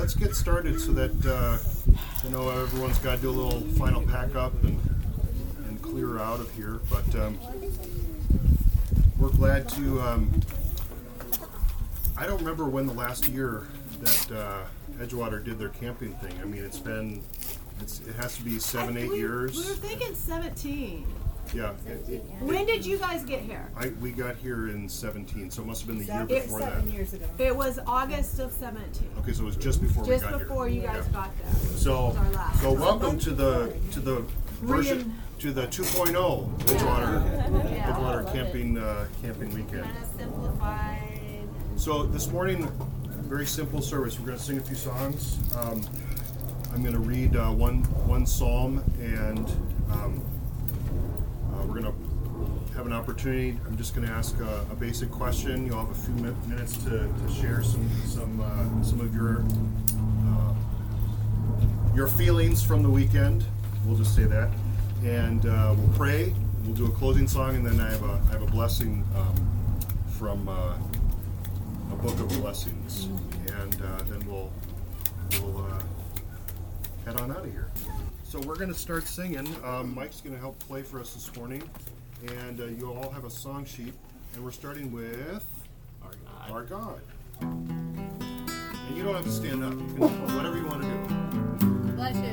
let's get started so that I know everyone's got to do a little final pack up and clear out of here. But we're glad to. I don't remember when the last year that Edgewater did their camping thing. I mean, it has to be 7-8 years. We were thinking 17. Yeah. When did you guys get here? We got here in 17, so it must have been the year It- before that. 7 years ago. It was August of 17. Okay, so it was just before we Just got here. before you guys Yeah. got there. So, Our last. so welcome to the version to the 2.0 Edgewater camping weekend. Kind of simplified. So this morning, very simple service. We're going to sing a few songs. I'm going to read one psalm, and we're going to have an opportunity. I'm just going to ask a basic question. You'll have a few minutes to share some of your feelings from the weekend. We'll just say that, and we'll pray. We'll do a closing song, and then I have a blessing from a book of blessings, and then we'll head on out of here. So we're going to start singing. Mike's going to help play for us this morning, and you all have a song sheet, and we're starting with Our God. And you don't have to stand up. You can whatever you want to do. Bless you.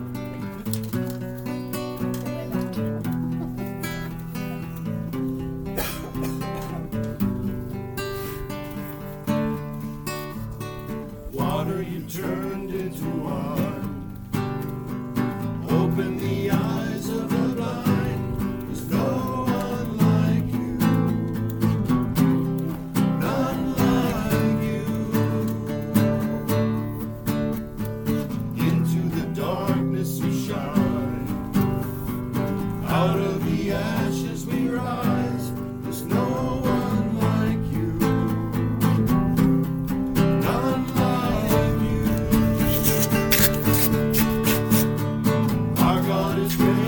Water you turned into wine. Open the eyes of the blind. There's no one like you. None like you. Into the darkness you shine. Out of the ashes we rise. There's no one like you. None like you. Our God is great.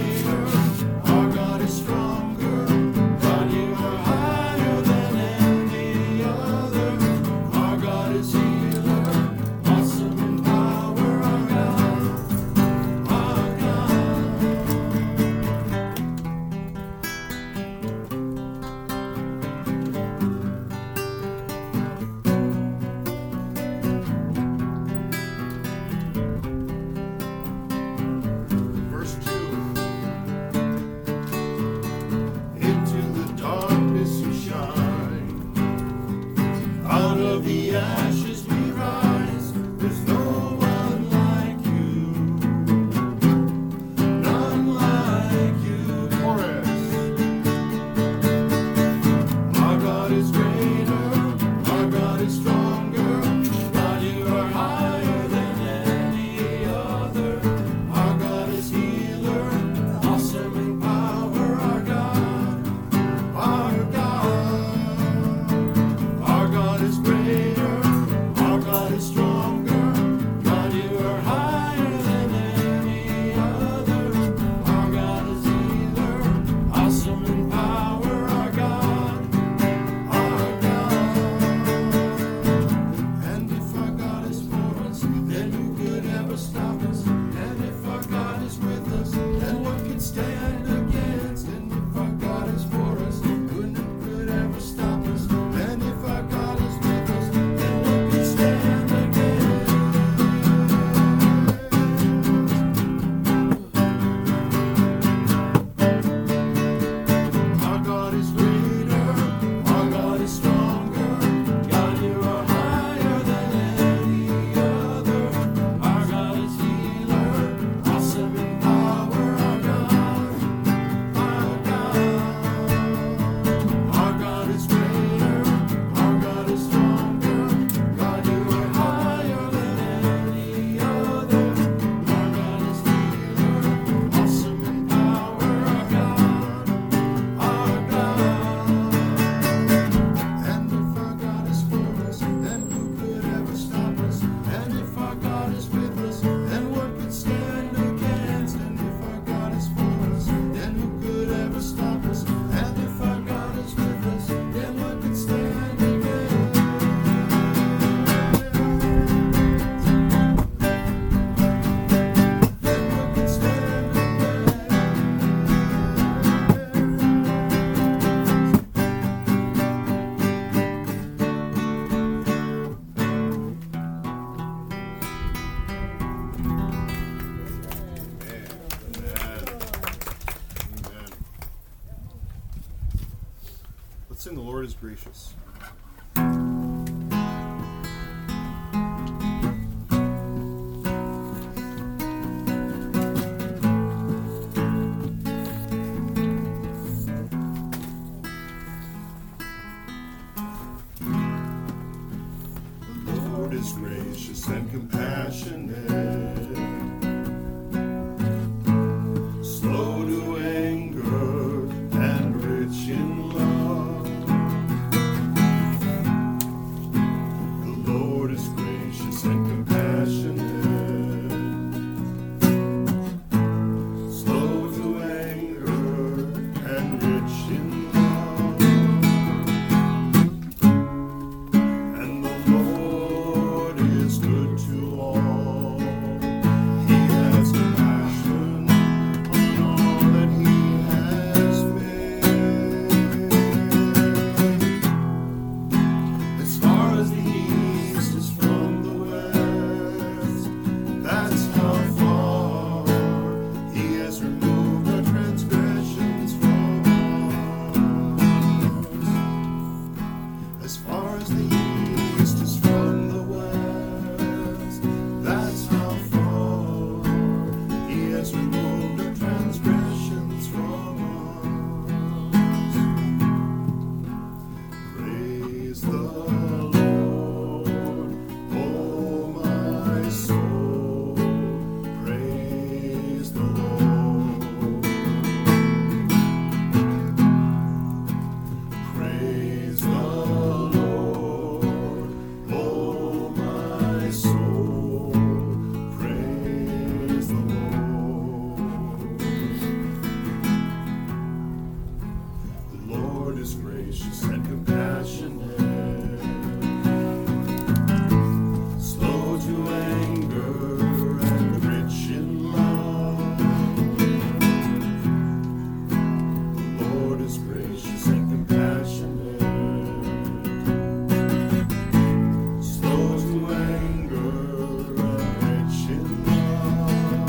sing The Lord is Gracious. The Lord is gracious and compassionate, slow to anger and rich in love. The Lord is gracious and compassionate, slow to anger and rich in love. And the Lord is good to all. He has compassion on all that He has made. As far as the east is from the west, that's how far He has removed our transgressions from us. As far as the east is from the west, that's how far He has removed our transgressions from us. Praise the Lord, oh my soul. Praise the Lord. Praise the Lord, oh my soul. Praise the Lord. The Lord is gracious and compassionate, slow to anger and rich in love. The Lord is gracious and compassionate, slow to anger and rich in love.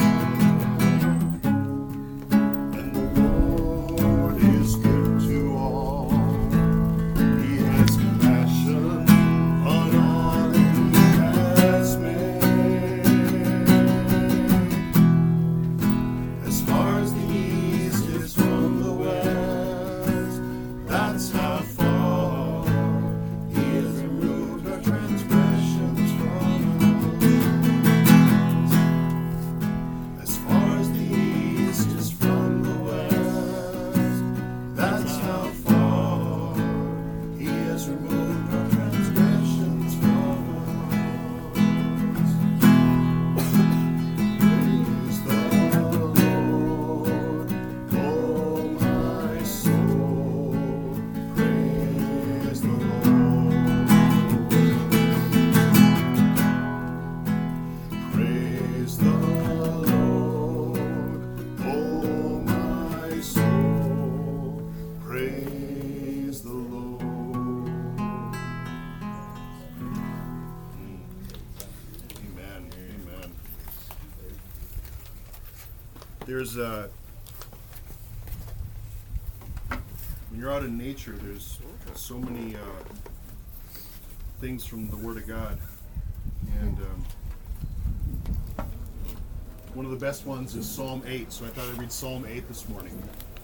And the Lord is good to all. He has compassion on all that He has made. As far as the east is from the west, that's how far He has removed our transgressions from us. As far as the east is from the west, that's how far He has removed our transgressions from us. Praise the Lord, oh my soul. Praise the Lord. Praise the Lord, oh my soul. Praise the Lord. Amen. Amen. There's when you're out in nature, there's so many things from the Word of God, and one of the best ones is Psalm 8. So I thought I'd read Psalm 8 this morning.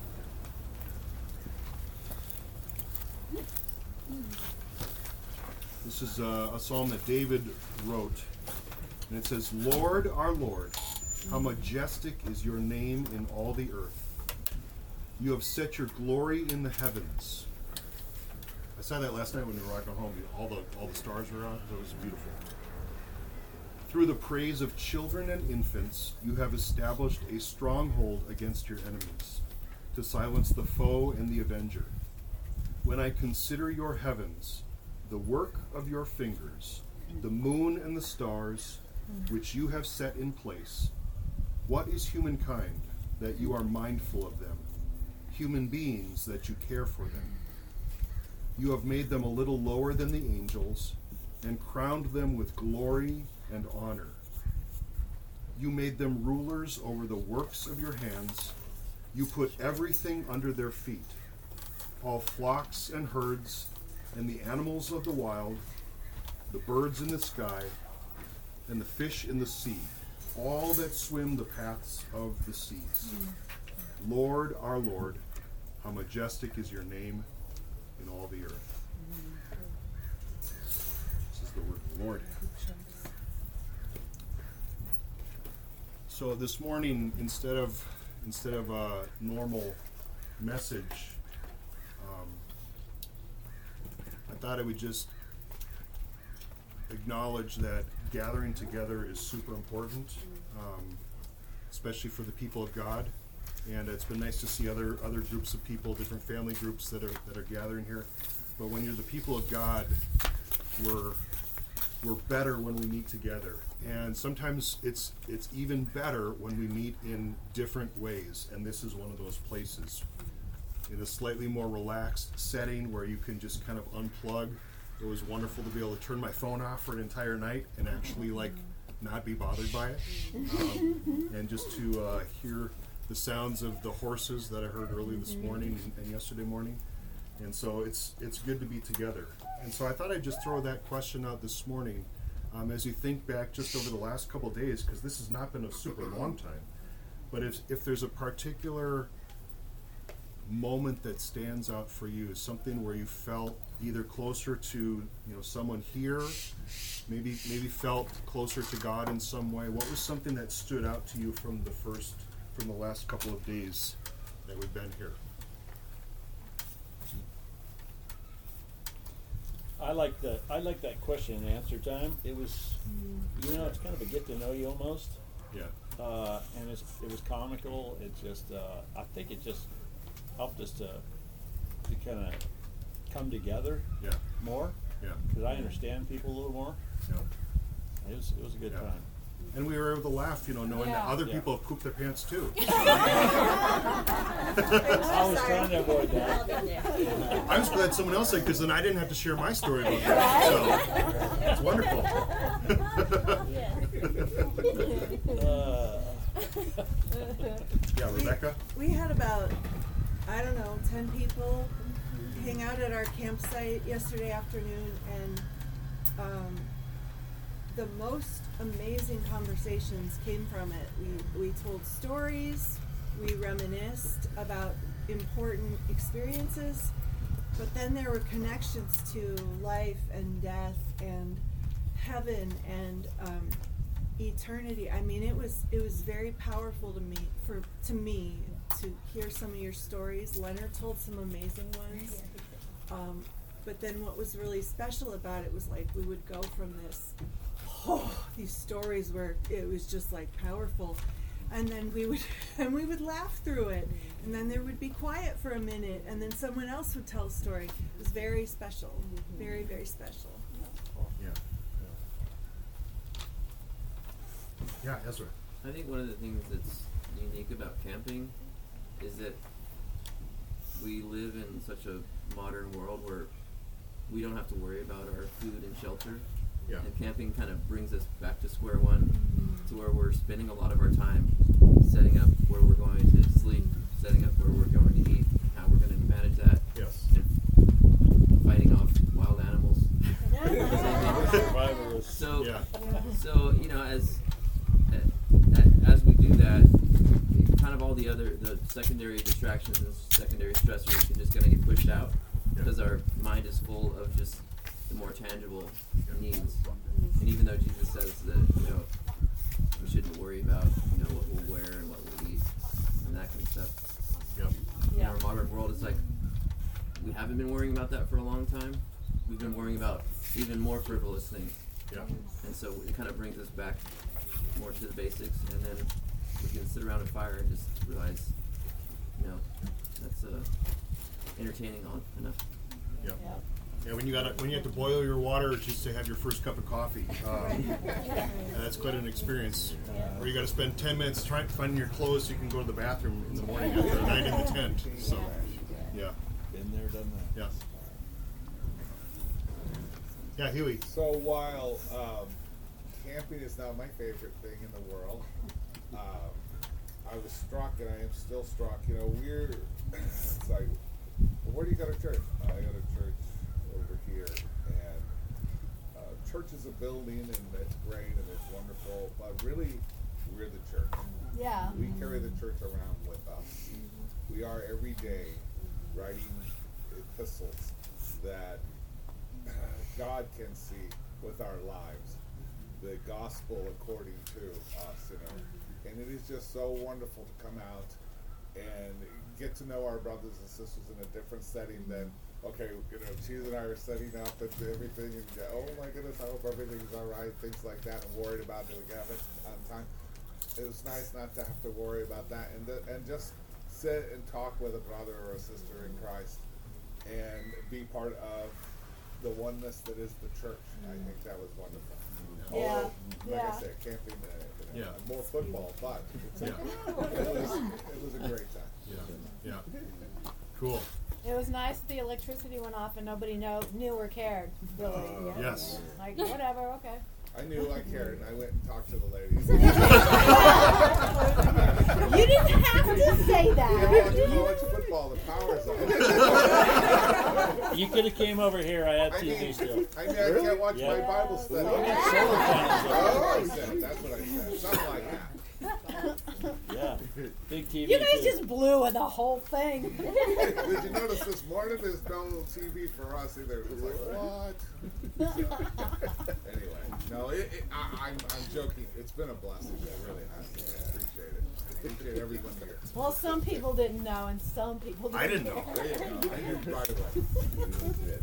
This is a psalm that David wrote, and it says, "Lord, our Lord, how majestic is your name in all the earth. You have set your glory in the heavens." I saw that last night when we were walking home. All the stars were out. It was beautiful. "Through the praise of children and infants, you have established a stronghold against your enemies, to silence the foe and the avenger. When I consider your heavens, the work of your fingers, the moon and the stars, which you have set in place, what is humankind that you are mindful of them, human beings that you care for them? You have made them a little lower than the angels, and crowned them with glory and honor. You made them rulers over the works of your hands. You put everything under their feet, all flocks and herds, and the animals of the wild, the birds in the sky, and the fish in the sea, all that swim the paths of the seas. Lord, our Lord, how majestic is your name in all the earth. This is the word of the Lord. So this morning, instead of a normal message, I thought I would just acknowledge that gathering together is super important, especially for the people of God. And it's been nice to see other groups of people, different family groups that are gathering here. But when you're the people of God, we're better when we meet together. And sometimes it's even better when we meet in different ways. And this is one of those places. In a slightly more relaxed setting where you can just kind of unplug. It was wonderful to be able to turn my phone off for an entire night and actually not be bothered by it. And just to hear the sounds of the horses that I heard early this morning and yesterday morning. And so it's good to be together. And so I thought I'd just throw that question out this morning as you think back just over the last couple of days, because this has not been a super long time. But if there's a particular moment that stands out for you, something where you felt either closer to someone here, maybe felt closer to God in some way, what was something that stood out to you from the last couple of days that we've been here? I like that question and answer time. It was, it's kind of a get to know you almost. Yeah. And it was comical. It just, I think it just helped us to kind of come together. Yeah. More. Yeah. Because I understand people a little more. Yeah. It was a good time. And we were able to laugh, knowing that other people have pooped their pants too. I was trying to avoid that. I was glad someone else said, because then I didn't have to share my story about that. So it's wonderful. Yeah, Rebecca? We had about, 10 people hang out at our campsite yesterday afternoon, and the most amazing conversations came from it. We told stories, we reminisced about important experiences, but then there were connections to life and death and heaven and eternity. I mean, it was very powerful to me to hear some of your stories. Leonard told some amazing ones. But then what was really special about it was we would go from these stories where it was just powerful, and then we would laugh through it, and then there would be quiet for a minute, and then someone else would tell a story. It was very special, very, very special. Yeah, Ezra. I think one of the things that's unique about camping is that we live in such a modern world where we don't have to worry about our food and shelter. Yeah. And camping kind of brings us back to square one, to where we're spending a lot of our time setting up where we're going to sleep, setting up where we're going to eat, how we're going to manage that, Yes. and fighting off wild animals. Survivalists. So, Yeah. so as we do that, kind of all the secondary distractions and secondary stressors can just kind of get pushed out, because our mind is full of just the more tangible needs. And even though Jesus says that we shouldn't worry about what we'll wear and what we'll eat and that kind of stuff, Yep. in our modern world, it's we haven't been worrying about that for a long time. We've been worrying about even more frivolous things. Yeah. And so it kind of brings us back more to the basics, and then we can sit around a fire and just realize, that's entertaining enough. Yeah. Yeah, when you have to boil your water just to have your first cup of coffee, that's quite an experience. Or you got to spend 10 minutes trying to find your clothes so you can go to the bathroom in the morning after a night in the tent. So, yeah. Been there, done that. Yeah. Yeah, Huey. So while camping is not my favorite thing in the world, I was struck, and I am still struck. It's where do you go to church? I go to church over here, and church is a building, and it's great and it's wonderful, but really, we're the church. Yeah. We carry the church around with us. We are every day writing epistles that God can see with our lives, the gospel according to us, and it is just so wonderful to come out and get to know our brothers and sisters in a different setting than, okay, Cheese and I are setting up and everything, and oh my goodness, I hope everything's all right, things like that, and worried about doing it on time. It was nice not to have to worry about that, and just sit and talk with a brother or a sister in Christ, and be part of the oneness that is the church. I think that was wonderful. Yeah. Although, like Yeah. I said, camping, Yeah. more football, but Yeah. it was a great time. Yeah. Cool. It was nice that the electricity went off and nobody knew or cared, really. Yes. Like, whatever, okay. I knew I cared, and I went and talked to the ladies. You didn't have to say You that. watch college football, the power's on. You could have came over here. I had I TV mean, still. I can't watch Yeah. my Bible study. We got solar panels up. Oh, I said, that's what I said. Something like that. Yeah, big TV. You guys too. just blew the whole thing. Did you notice this morning there's no TV for us either? It was like, what? Anyway, no, I'm joking. It's been a blessing. It really has. I appreciate it. Appreciate everyone here. Well, some people didn't know, and some people didn't. I didn't know. There you go. I knew right away.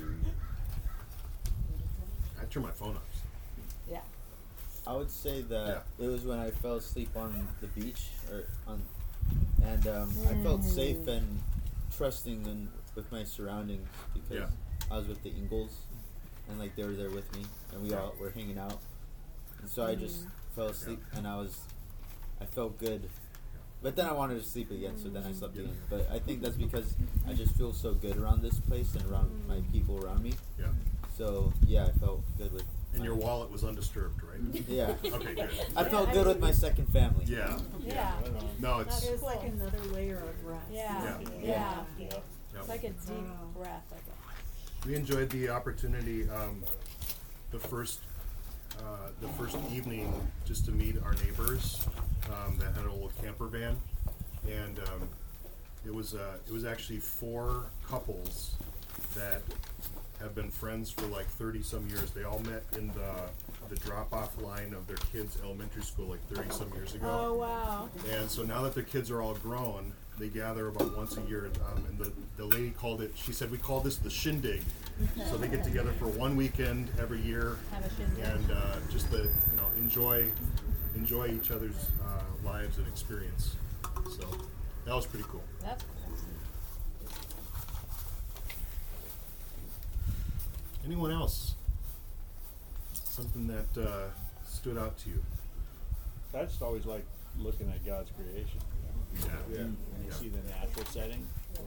I turned my phone off. Yeah. I would say that it was when I fell asleep on the beach, and I felt safe and trusting with my surroundings because I was with the Ingalls, and like they were there with me, and we all were hanging out, and so I just fell asleep, and I felt good, but then I wanted to sleep again, so then I slept again. But I think that's because I just feel so good around this place and around my people around me. Yeah. So yeah, I felt good with. And your wallet was undisturbed, right? Yeah. Okay, good. I felt good with my second family. Yeah. Yeah. No, it's It was like another layer of rest. Yeah. Yeah. Yeah. Yep. It's like a deep breath. Like We enjoyed the opportunity, the first evening, just to meet our neighbors that had a little camper van, and it was actually 4 couples that have been friends for like 30-some years. They all met in the drop-off line of their kids' elementary school like 30-some years ago. Oh wow. And so now that their kids are all grown, they gather about once a year. And the lady called it, she said, we call this the shindig. So they get together for one weekend every year Have a shindig. and just enjoy each other's lives and experience. So that was pretty cool. That's cool. Anyone else? Something that stood out to you? I just always like looking at God's creation. Yeah. And you see the natural setting.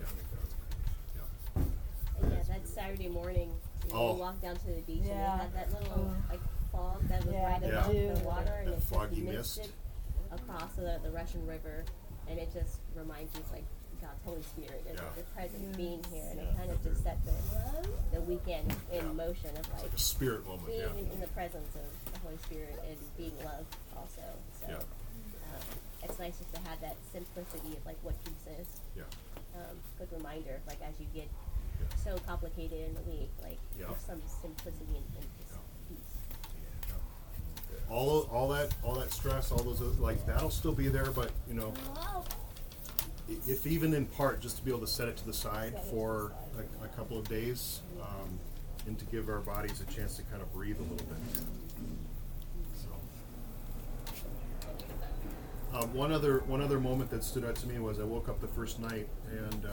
Yeah, that Saturday morning, Oh. we walked down to the beach Yeah. and they had that little like fog that was Yeah, right the above dew. the water, and That it just foggy mist. misted across the Russian River, and it just reminds you, like God's Holy Spirit and Yeah. the presence being here, and it kind of just set the weekend in motion of It's like like a spirit moment. being Yeah. in the presence of the Holy Spirit and being loved also. So Yeah. it's nice just to have that simplicity of like what peace is. Yeah. Good reminder, like as you get so complicated in the week, like Yeah. there's some simplicity and just peace. All that stress, all those like that'll still be there, but if even in part, just to be able to set it to the side for a couple of days, and to give our bodies a chance to kind of breathe a little bit. So, one other moment that stood out to me was I woke up the first night, and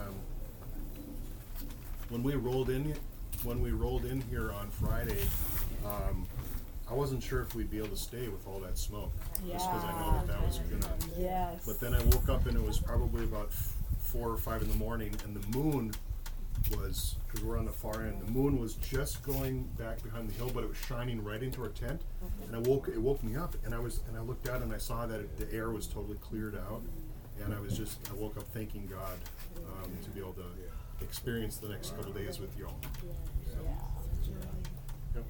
when we rolled in here on Friday, I wasn't sure if we'd be able to stay with all that smoke, just because I know that was gonna. Yes. But then I woke up and it was probably about 4 or 5 in the morning, and the moon was, because we're on the far end, the moon was just going back behind the hill, but it was shining right into our tent, and it woke me up, and I looked out and I saw that the air was totally cleared out, and I woke up thanking God to be able to experience the next couple days with y'all. Yeah. Yep.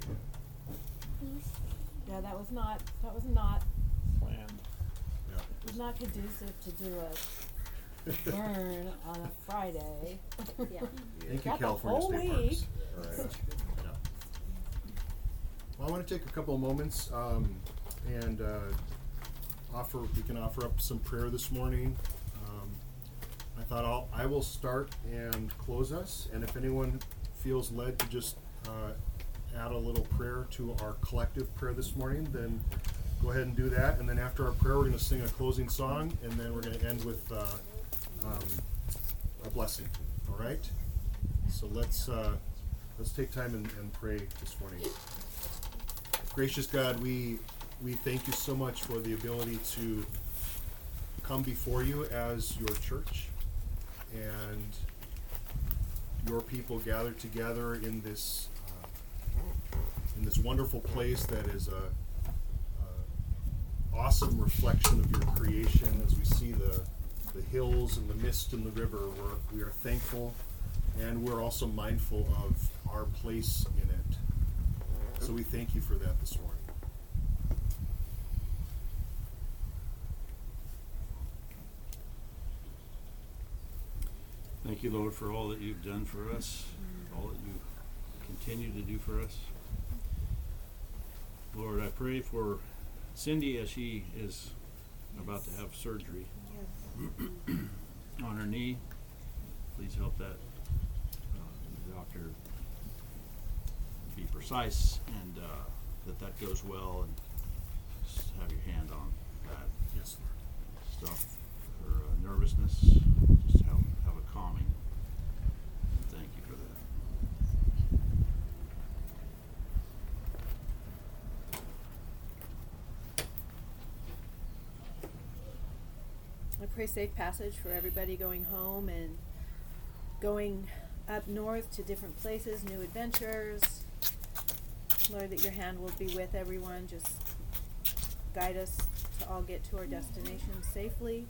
Yeah, that was not Planned. not conducive to do a burn on a Friday. Yeah. Thank you, Got the California whole State week. Parks. All right. Yeah. Well, I want to take a couple of moments and we can offer up some prayer this morning. I thought I will start and close us, and if anyone feels led to just add a little prayer to our collective prayer this morning, then go ahead and do that. And then after our prayer, we're going to sing a closing song, and then we're going to end with a blessing. All right? So let's take time and pray this morning. Gracious God, we thank you so much for the ability to come before you as your church and your people gathered together in this wonderful place that is a awesome reflection of your creation. As we see the hills and the mist and the river, we are thankful, and we're also mindful of our place in it. So we thank you for that this morning. Thank you, Lord, for all that you've done for us, all that you continue to do for us. Lord, I pray for Cindy as she is about to have surgery on her knee. Please help that doctor be precise and that goes well, and just have your hand on that. Yes, Lord. Stuff her nervousness, just have a calming. Thank you for that. I pray safe passage for everybody going home and going up north to different places, new adventures. Lord, that your hand will be with everyone. Just guide us to all get to our destination safely.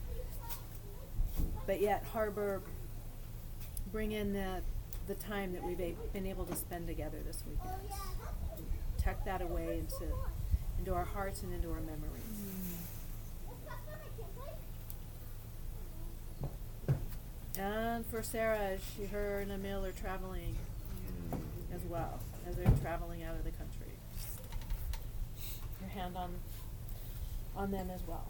But yet bring in the time that we've been able to spend together this weekend. Tuck that away into our hearts and into our memories. And for Sarah, as her and Emil are traveling as well, as they're traveling out of the country. Your hand on them as well.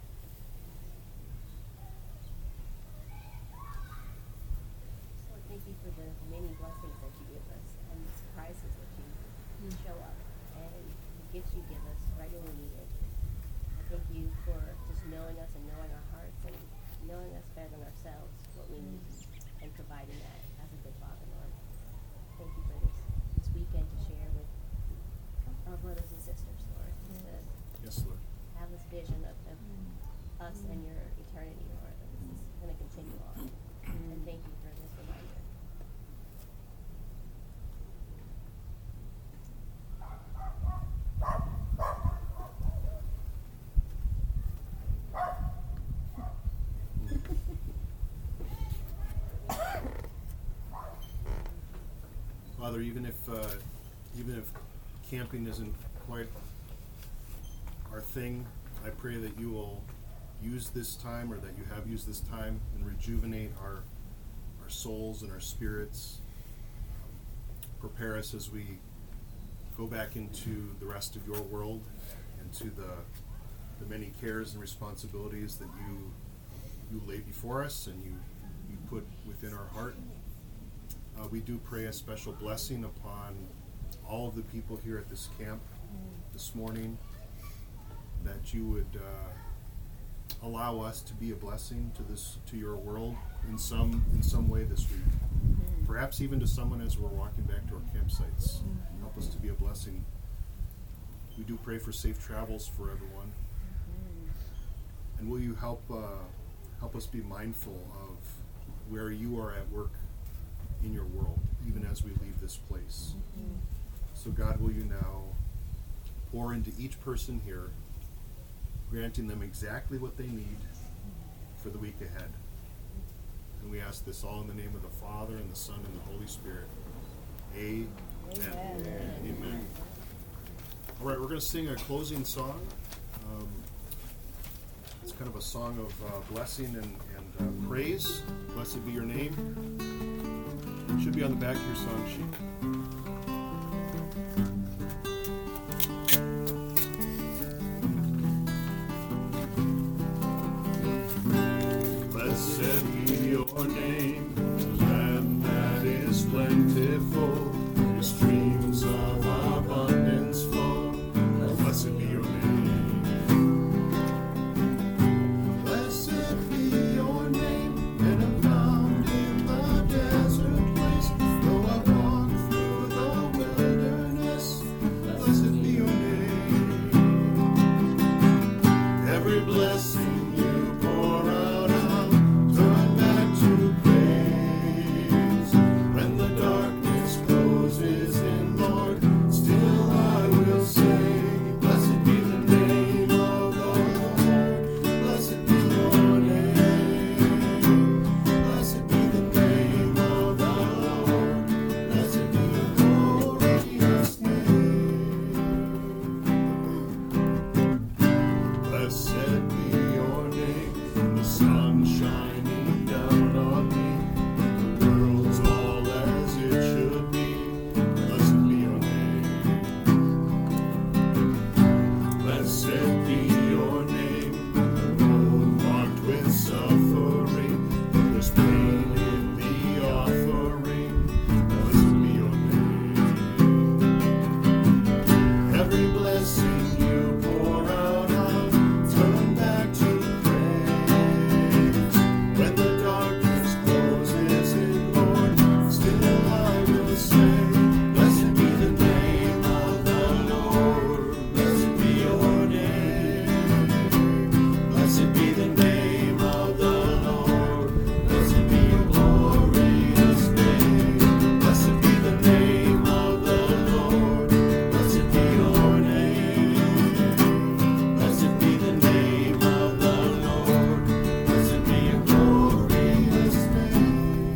Lord, thank you for the many blessings that you give us and the surprises that you show up and the gifts you give us right when we need it. I thank you for just knowing us and knowing our hearts and knowing us better than ourselves, what we need, and providing that as a good Father, Lord. Thank you for this weekend to share with our brothers and sisters, Lord. To Yes, Lord. have this vision of us and your eternity, Lord, that this is going to continue on. And thank you for this reminder. Father, even if camping isn't quite our thing, I pray that you will use this time, or that you have used this time, and rejuvenate our souls and our spirits. Prepare us as we go back into the rest of your world, and to the many cares and responsibilities that you lay before us and you put within our heart. We do pray a special blessing upon all of the people here at this camp this morning, that you would allow us to be a blessing to your world in some way this week. Perhaps even to someone as we're walking back to our campsites. Help us to be a blessing. We do pray for safe travels for everyone. And will you help us be mindful of where you are at work in your world, even as we leave this place. So God, will you now pour into each person here, granting them exactly what they need for the week ahead. And we ask this all in the name of the Father, and the Son, and the Holy Spirit. Amen. Amen. All right, we're going to sing a closing song. It's kind of a song of blessing and praise. Blessed be your name. It should be on the back of your song sheet. Blessed be your name, land that is plentiful, where streams of abundance flow. Blessed be your name. Blessed be your name, and I'm found in the desert place. Though I walk through the wilderness, blessed be your name. Every blessing you pour out, I'll turn back to praise. When the darkness closes in, Lord, still I will sing. Blessed be the name of the Lord. Blessed be your name. Blessed be the name of the Lord. Blessed be your glorious name. Blessed be your name, the sun shining down on me, the world's all as it should be. Blessed be your name. Blessed be your name, the road marked with suffering, there's pain in the offering. Blessed be your name. Every blessing you pour out, I'll turn back to praise. When the darkness closes in, Lord, still I will say, blessed be the name of the Lord. Blessed be your name. Blessed be the name of the Lord. Blessed be your glorious name. Blessed be the name of the Lord. Blessed be your name. Blessed be the name of the Lord. Blessed be your glorious name.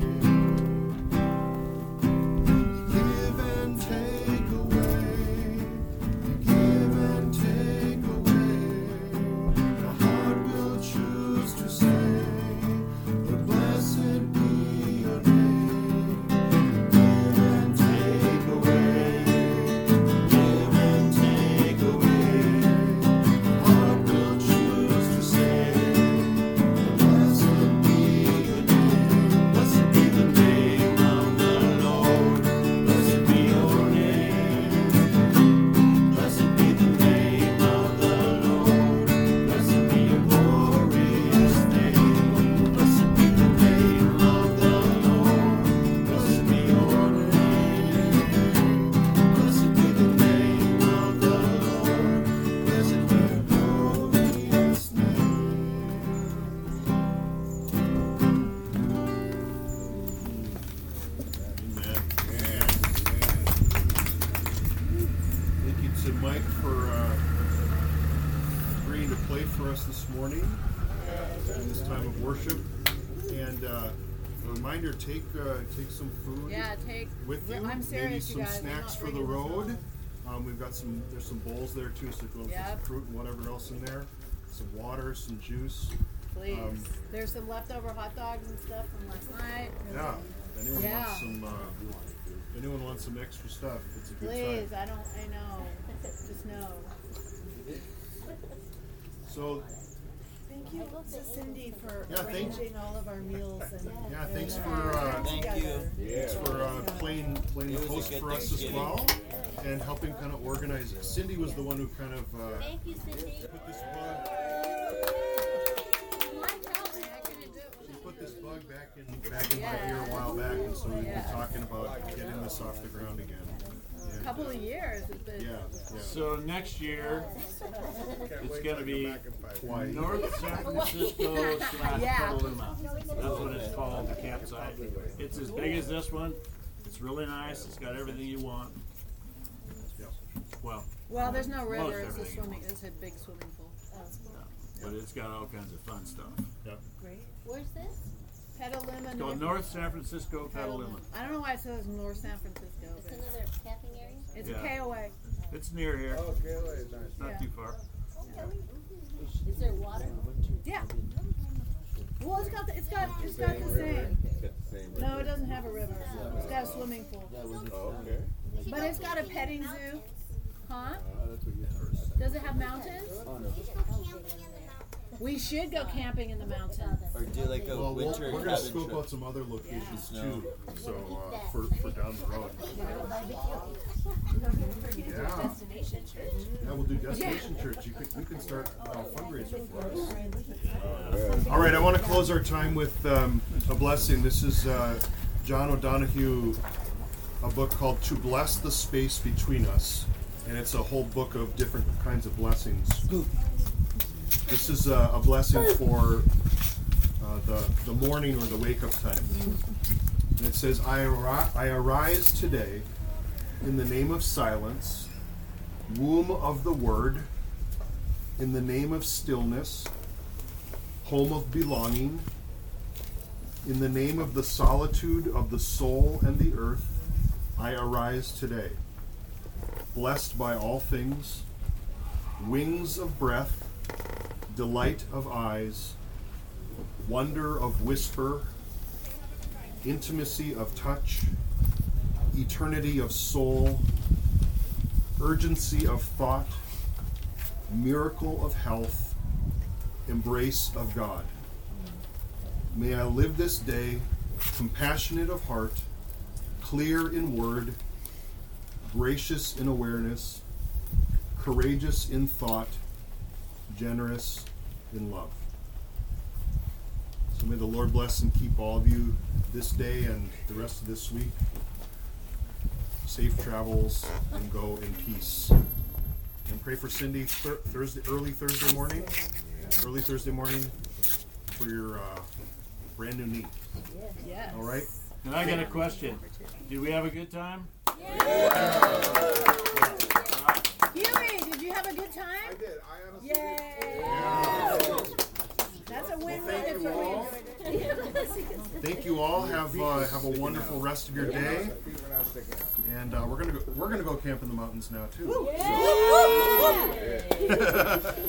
Give and take away. You give and take away. The heart will choose to say, Lord, blessed be your name. Give and take away. Give and take away. The heart will choose to say, blessed be your name. Blessed be the name of the Lord. Blessed be your name. Blessed be the name of the Lord. Blessed be your glorious name. Blessed be the name of the Lord. Blessed be your name. Blessed be the name of the Lord. Blessed be your glorious name. Amen. Thank you to Mike for agreeing to play for us this morning in this time of worship. And a reminder: take some food Yeah, with you. I'm Maybe serious, you some guys. I'm snacks not for the bringing this road. home. We've got there's some bowls there too, so go for some Yep. fruit and whatever else in there. Some water, some juice. Please. There's some leftover hot dogs and stuff from last night. Yeah. If anyone Yeah. wants some, if anyone wants some extra stuff, it's a good Please, time. I know. Just know. So Thank you to Cindy for Yeah, thank- arranging all of our meals and yeah, thanks and, for Thank you. together. thanks for playing It the was a host good for us as Thanksgiving. well, and helping kind of organize it. Cindy was the one who kind of Thank you, Cindy. put this bug. She put this bug back in my ear a while back, and so we've been talking about getting this off the ground again. And, Couple of years. It's been, yeah. So next year, it's gonna be Hawaii. North San Francisco / Yeah. Petaluma. That's what it's called, the campsite. It's as big as this one. It's really nice. It's got everything you want. Yep. Well, Well, there's no Most river. It's a everything you swimming. want. It's a big swimming pool. but it's got all kinds of fun stuff. Yep. Great. Where's this? Petaluma. Go North San Francisco, Petaluma. I don't know why it says North San Francisco, It's but another camping area? it's Yeah. a KOA. It's near here. Oh, Kayla is nice. Not Yeah. too far. Is there water? Yeah. Well, it's got the same. No, it doesn't have a river. It's got a swimming pool. Oh, okay. But it's got a petting zoo. Huh? Does it have mountains? We should go camping in the mountains. Or do like a Well, winter we're going to cabin scope trip. out some other locations Yeah. too. So for down the road. Yeah. Destination church. Yeah, we'll do destination church. We can start a fundraiser for us. All right, I want to close our time with a blessing. This is John O'Donohue, a book called "To Bless the Space Between Us," and it's a whole book of different kinds of blessings. This is a blessing for the morning or the wake-up time. And it says, I arise today in the name of silence, womb of the word, in the name of stillness, home of belonging, in the name of the solitude of the soul and the earth, I arise today, blessed by all things, wings of breath, delight of eyes, wonder of whisper, intimacy of touch, eternity of soul, urgency of thought, miracle of health, embrace of God. May I live this day compassionate of heart, clear in word, gracious in awareness, courageous in thought, generous in love. So may the Lord bless and keep all of you this day and the rest of this week. Safe travels and go in peace. And pray for Cindy early Thursday morning for your brand new knee. Yes. All right? And I got a question. Did we have a good time? Huey, did you have a good time? I did. I honestly Yay! That's a win-win. It's a win. Thank you all. Have a wonderful rest of your day. did. Feet were not sticking out. And we're gonna go camp in the mountains now too.